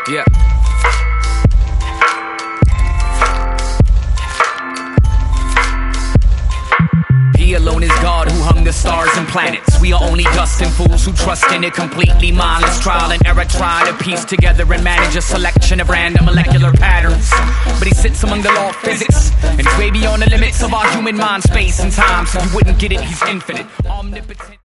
Yeah. He alone is God who hung the stars and planets. We are only dust and fools who trust in it completely mindless. Trial and error trying to piece together and manage a selection of random molecular patterns. But he sits among the law of physics and he's way beyond the limits of our human mind, space and time. So you wouldn't get it, he's infinite, omnipotent.